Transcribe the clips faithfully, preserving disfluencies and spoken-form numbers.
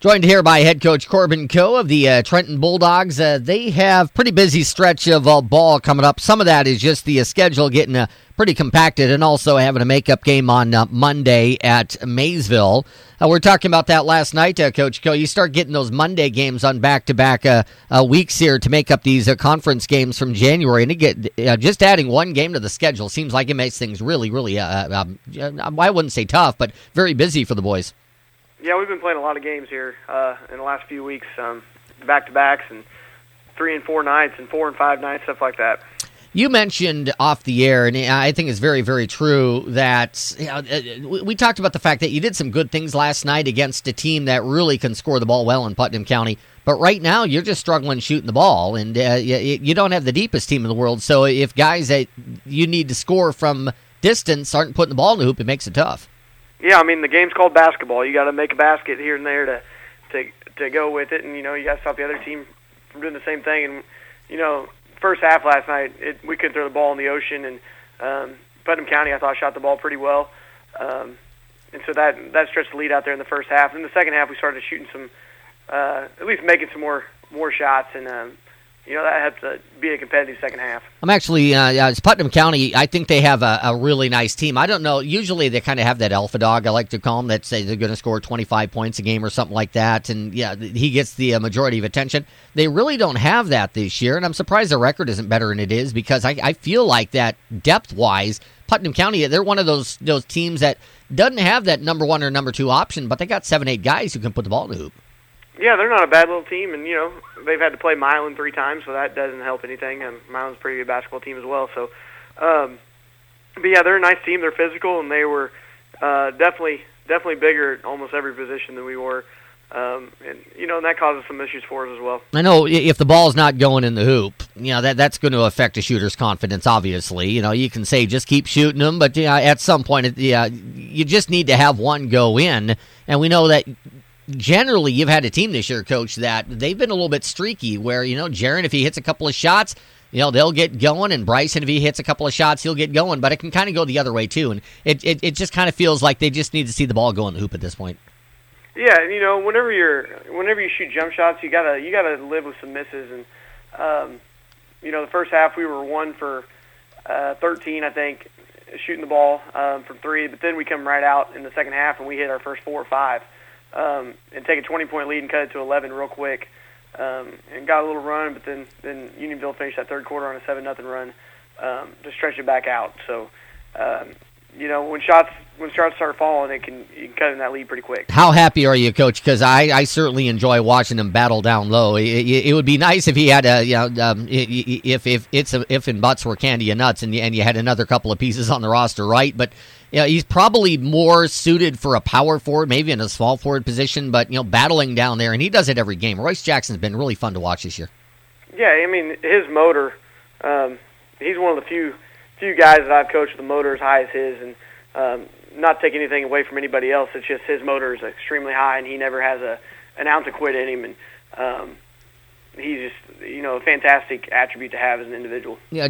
Joined here by head coach Corbin Coe of the uh, Trenton Bulldogs. Uh, they have pretty busy stretch of uh, ball coming up. Some of that is just the uh, schedule getting uh, pretty compacted and also having a makeup game on uh, Monday at Maysville. Uh, we were talking about that last night, uh, Coach Coe. You start getting those Monday games on back-to-back uh, uh, weeks here to make up these uh, conference games from January. And to get, uh, just adding one game to the schedule seems like it makes things really, really, uh, um, I wouldn't say tough, but very busy for the boys. Yeah, we've been playing a lot of games here uh, in the last few weeks, um, back-to-backs and three and four nights and four and five nights, stuff like that. You mentioned off the air, and I think it's very, very true, that you know, we talked about the fact that you did some good things last night against a team that really can score the ball well in Putnam County. But right now, you're just struggling shooting the ball, and uh, you don't have the deepest team in the world. So if guys that you need to score from distance aren't putting the ball in the hoop, it makes it tough. Yeah, I mean, the game's called basketball. You got to make a basket here and there to, to to go with it, and, you know, you got to stop the other team from doing the same thing. And, you know, first half last night, it, we couldn't throw the ball in the ocean, and um, Putnam County, I thought, shot the ball pretty well. Um, and so that that stretched the lead out there in the first half. In the second half, we started shooting some, uh, at least making some more, more shots, and, um, you know, that helped to be a competitive second half. I'm actually, uh, it's Putnam County, I think they have a, a really nice team. I don't know, usually they kind of have that alpha dog, I like to call them, that say they're going to score twenty-five points a game or something like that, and yeah, he gets the uh, majority of attention. They really don't have that this year, and I'm surprised their record isn't better than it is, because I, I feel like that depth-wise, Putnam County, they're one of those those teams that doesn't have that number one or number two option, but they got seven, eight guys who can put the ball in the hoop. Yeah, they're not a bad little team, and, you know, they've had to play Milan three times, so that doesn't help anything. And Milan's a pretty good basketball team as well. So, um, but, yeah, they're a nice team. They're physical, and they were uh, definitely definitely bigger at almost every position than we were. Um, and, you know, and that causes some issues for us as well. I know if the ball's not going in the hoop, you know, that that's going to affect a shooter's confidence, obviously. You know, you can say just keep shooting them, but, you know, at some point, it, yeah, you just need to have one go in. And we know that generally, you've had a team this year, Coach, that they've been a little bit streaky where, you know, Jaron, if he hits a couple of shots, you know, they'll get going, and Bryson, if he hits a couple of shots, he'll get going. But it can kind of go the other way, too. And it, it, it just kind of feels like they just need to see the ball go in the hoop at this point. Yeah, and, you know, whenever you're whenever you shoot jump shots, you gotta you gotta live with some misses. And, um, you know, the first half we were one for uh, thirteen, I think, shooting the ball um, from three. But then we come right out in the second half, and we hit our first four or five. Um, and take a twenty-point lead and cut it to eleven real quick, um, and got a little run, but then, then Unionville finished that third quarter on a seven nothing run um, to stretch it back out. So, um, you know, when shots when shots start falling, it can you can cut in that lead pretty quick. How happy are you, Coach? Because I, I certainly enjoy watching him battle down low. It, it, it would be nice if he had a, you know, um, if if it's a, if and buts were candy and nuts, and you, and you had another couple of pieces on the roster, right? But yeah, he's probably more suited for a power forward, maybe in a small forward position, but, you know, battling down there, and he does it every game. Royce Jackson's been really fun to watch this year. Yeah, I mean, his motor, um, he's one of the few few guys that I've coached with a motor as high as his, and um, not take anything away from anybody else. It's just his motor is extremely high, and he never has a an ounce of quit in him, and um, he's just, you know, a fantastic attribute to have as an individual. Yeah,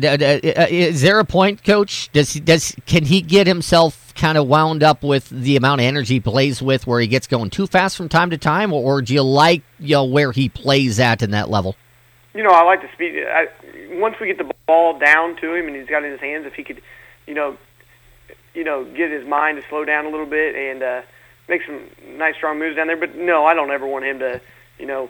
is there a point, Coach? Does he, does can he get himself kind of wound up with the amount of energy he plays with, where he gets going too fast from time to time, or, or do you like, you know, where he plays at in that level? You know, I like the speed. I, once we get the ball down to him and he's got it in his hands, if he could, you know, you know, get his mind to slow down a little bit and uh, make some nice strong moves down there. But no, I don't ever want him to, you know,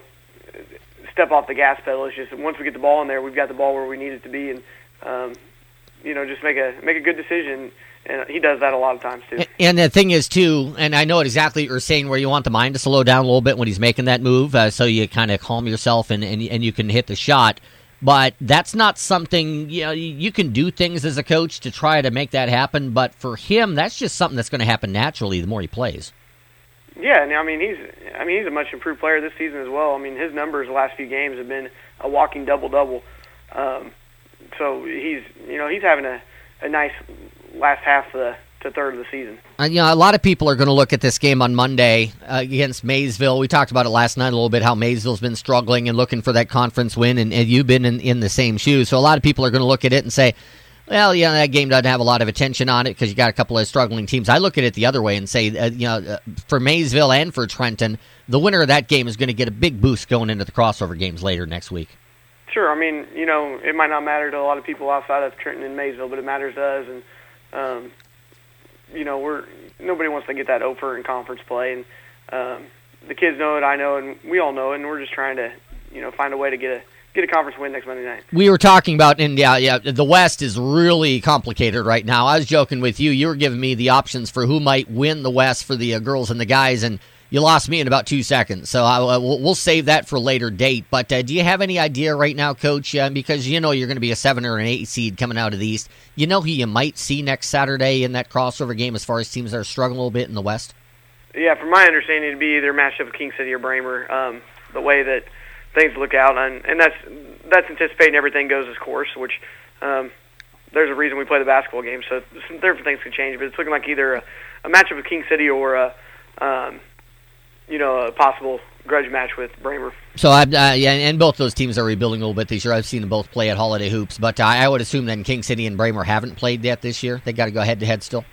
step off the gas pedal. It's just once we get the ball in there, we've got the ball where we need it to be, and um, you know, just make a make a good decision. And he does that a lot of times too. And the thing is too, and I know exactly what you're saying, where you want the mind to slow down a little bit when he's making that move, uh, so you kind of calm yourself and, and and you can hit the shot. But that's not something, you know, you can do things as a coach to try to make that happen. But for him, that's just something that's going to happen naturally the more he plays. Yeah, and I mean he's I mean he's a much improved player this season as well. I mean his numbers the last few games have been a walking double double. Um, so he's you know he's having a, a nice last half of the to third of the season. Uh, you know, a lot of people are going to look at this game on Monday uh, against Maysville. We talked about it last night a little bit, how Maysville's been struggling and looking for that conference win, and, and you've been in, in the same shoes. So a lot of people are going to look at it and say, Well, yeah, that game doesn't have a lot of attention on it because you got a couple of struggling teams. I look at it the other way and say, uh, you know, uh, for Maysville and for Trenton, the winner of that game is going to get a big boost going into the crossover games later next week. Sure. I mean, you know, it might not matter to a lot of people outside of Trenton and Maysville, but it matters to us. And, um, you know, we're nobody wants to get that over in conference play. And um, the kids know it, I know, and we all know it, and we're just trying to, you know, find a way to get a get a conference win next Monday night. We were talking about, and yeah, yeah, the West is really complicated right now. I was joking with you. You were giving me the options for who might win the West for the uh, girls and the guys, and you lost me in about two seconds. So I, uh, we'll, we'll save that for a later date. But uh, do you have any idea right now, Coach? Uh, because you know you're going to be a seven or an eight seed coming out of the East. You know who you might see next Saturday in that crossover game as far as teams that are struggling a little bit in the West? Yeah, from my understanding, it'd be either matched up with King City or Bramer. Um, the way that things look out, and, and that's that's anticipating everything goes its course, which um, there's a reason we play the basketball game, so some different things can change, but it's looking like either a, a matchup with King City or a, um, you know, a possible grudge match with Bramer. So, I, uh, yeah, and both those teams are rebuilding a little bit this year. I've seen them both play at Holiday Hoops, but uh, I would assume then King City and Bramer haven't played yet this year. They got to go head-to-head still?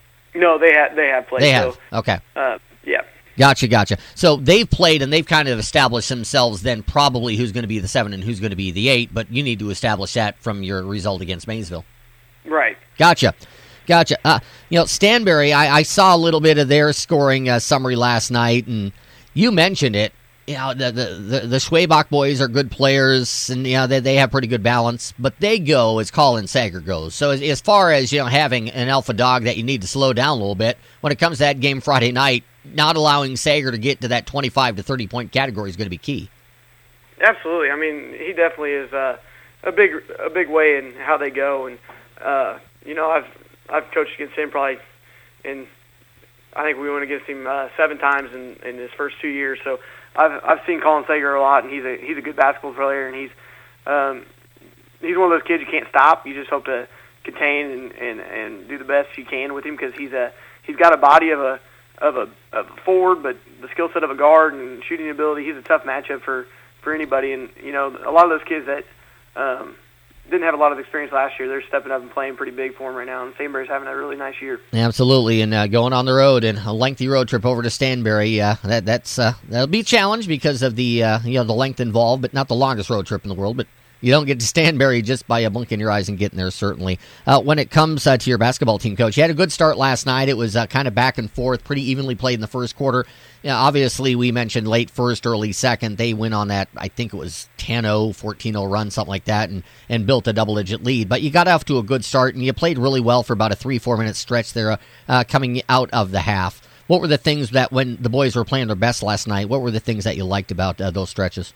No, they, ha- they have played. They have, so, okay. Uh, yeah. Gotcha, gotcha. So they've played and they've kind of established themselves then probably who's going to be the seven and who's going to be the eight, but you need to establish that from your result against Maysville. Right. Gotcha. Gotcha. Uh, you know, Stanberry, I, I saw a little bit of their scoring uh, summary last night, and you mentioned it. You know, the the, the, the Schwabach boys are good players, and you know they, they have pretty good balance, but they go as Colin Sager goes. So as, as far as, you know, having an alpha dog that you need to slow down a little bit, when it comes to that game Friday night, not allowing Sager to get to that twenty-five to thirty point category is going to be key. Absolutely. I mean, he definitely is uh, a big a big way in how they go, and uh, you know, I've I've coached against him probably in I think we went against him uh, seven times in, in his first two years. So I've I've seen Colin Sager a lot, and he's a he's a good basketball player, and he's um, he's one of those kids you can't stop. You just hope to contain and, and, and do the best you can with him because he's a he's got a body of a of a, of a forward, but the skill set of a guard and shooting ability. He's a tough matchup for, for anybody. And you know, a lot of those kids that um, didn't have a lot of experience last year, they're stepping up and playing pretty big for him right now. And Stanberry's having a really nice year. Absolutely, and uh, going on the road and a lengthy road trip over to Stanberry, uh, that that's uh, that'll be a challenge because of the uh, you know the length involved, but not the longest road trip in the world, but. You don't get to Stanberry just by a blink in your eyes and getting there, certainly. Uh, when it comes uh, to your basketball team, Coach, you had a good start last night. It was uh, kind of back and forth, pretty evenly played in the first quarter. You know, obviously, we mentioned late first, early second. They went on that, I think it was ten oh, fourteen oh run, something like that, and, and built a double-digit lead. But you got off to a good start, and you played really well for about a three, four-minute stretch there uh, coming out of the half. What were the things that, when the boys were playing their best last night, what were the things that you liked about uh, those stretches?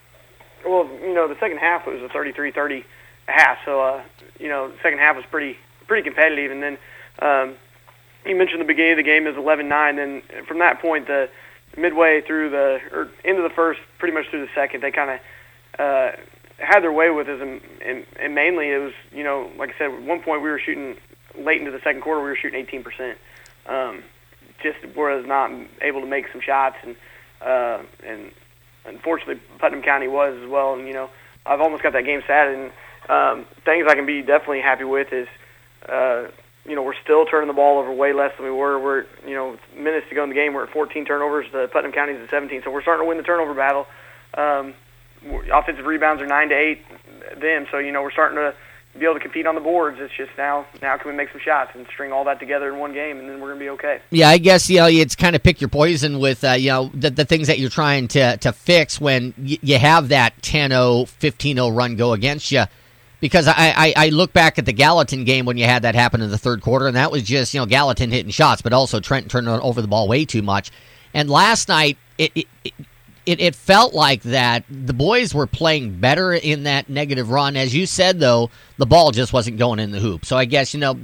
Well, you know, the second half, it was a thirty-three thirty half, so, uh, you know, the second half was pretty pretty competitive. And then um, you mentioned the beginning of the game is eleven nine, and from that point, the midway through the, or into the first, pretty much through the second, they kind of uh, had their way with us, and, and, and mainly it was, you know, like I said, at one point we were shooting, late into the second quarter, we were shooting eighteen percent. Um, just was not able to make some shots, and uh, and unfortunately, Putnam County was as well, and, you know, I've almost got that game sad, and um, things I can be definitely happy with is, uh, you know, we're still turning the ball over way less than we were. We're, you know, minutes to go in the game, we're at fourteen turnovers, the Putnam County's at seventeen, so we're starting to win the turnover battle. Um, offensive rebounds are nine to eight them, so, you know, we're starting to be able to compete on the boards. It's just now, now can we make some shots and string all that together in one game, and then we're going to be okay. Yeah, I guess, you know, it's kind of pick your poison with, uh, you know, the, the things that you're trying to, to fix when y- you have that ten oh, fifteen oh run go against you. Because I, I, I look back at the Gallatin game when you had that happen in the third quarter, and that was just, you know, Gallatin hitting shots, but also Trenton turning over the ball way too much. And last night, it, it, it It, it felt like that the boys were playing better in that negative run. As you said, though, the ball just wasn't going in the hoop. So I guess, you know,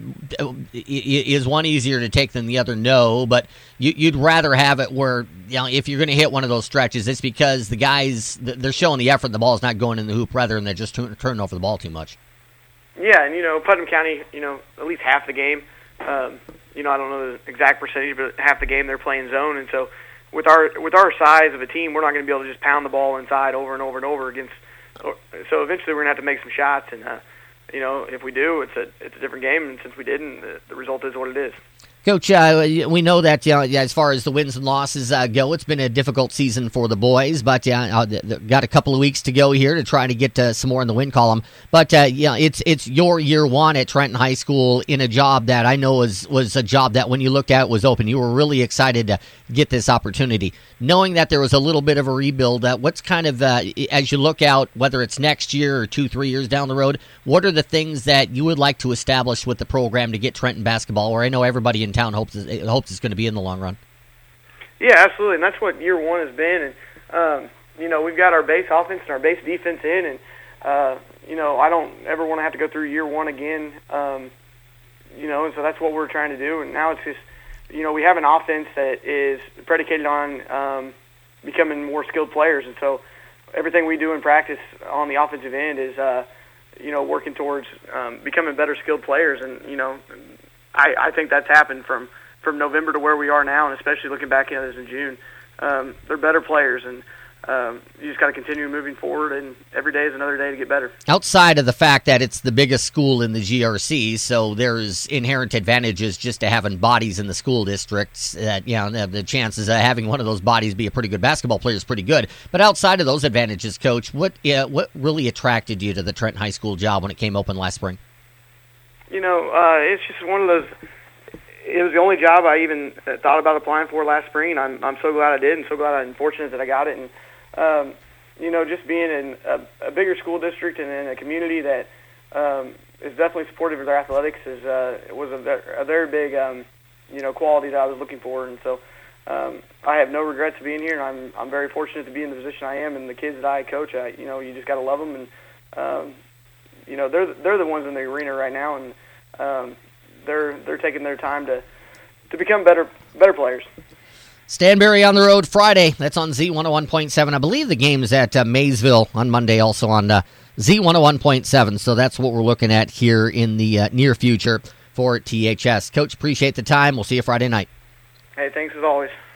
is one easier to take than the other? No, but you, you'd rather have it where, you know, if you're going to hit one of those stretches, it's because the guys, they're showing the effort, the ball's not going in the hoop, rather than they're just turning over the ball too much. Yeah, and, you know, Putnam County, you know, at least half the game, um, you know, I don't know the exact percentage, but half the game they're playing zone, and so With our with our size of a team, we're not going to be able to just pound the ball inside over and over and over against. So eventually, we're going to have to make some shots, and uh, you know, if we do, it's a it's a different game, and since we didn't, the, the result is what it is. Coach, uh, we know that you know, as far as the wins and losses uh, go, it's been a difficult season for the boys, but uh, got a couple of weeks to go here to try to get uh, some more in the win column. But uh, yeah, it's it's your year one at Trenton High School in a job that I know was, was a job that when you looked at was open. You were really excited to get this opportunity. Knowing that there was a little bit of a rebuild, uh, what's kind of, uh, as you look out, whether it's next year or two, three years down the road, what are the things that you would like to establish with the program to get Trenton basketball, where I know everybody in town hopes hopes it's going to be in the long run? Yeah, absolutely, and that's what year one has been. And um, you know, we've got our base offense and our base defense in, and uh, you know, I don't ever want to have to go through year one again. Um, you know, and so that's what we're trying to do. And now it's just, you know, we have an offense that is predicated on um, becoming more skilled players, and so everything we do in practice on the offensive end is, uh, you know, working towards um, becoming better skilled players. And you know, I, I think that's happened from. from November to where we are now, and especially looking back at it in June. Um, they're better players, and um, you just got to continue moving forward, and every day is another day to get better. Outside of the fact that it's the biggest school in the G R C, so there's inherent advantages just to having bodies in the school districts. That you know, the, the chances of having one of those bodies be a pretty good basketball player is pretty good. But outside of those advantages, Coach, what uh, what really attracted you to the Trenton High School job when it came open last spring? You know, uh, it's just one of those. It was the only job I even thought about applying for last spring. I'm I'm so glad I did, and so glad I'm fortunate that I got it. And um, you know, just being in a, a bigger school district and in a community that um, is definitely supportive of their athletics is uh, was a, a very big um, you know quality that I was looking for. And so um, I have no regrets of being here, and I'm I'm very fortunate to be in the position I am. And the kids that I coach, I, you know, you just got to love them, and um, you know, they're they're the ones in the arena right now, and um, they're they're taking their time to to become better better players. Stanberry on the road Friday. That's on Z one oh one point seven. I believe the game is at uh, Maysville on Monday, also on uh, Z one oh one point seven. So that's what we're looking at here in the uh, near future for T H S. Coach, appreciate the time. We'll see you Friday night. Hey, thanks as always.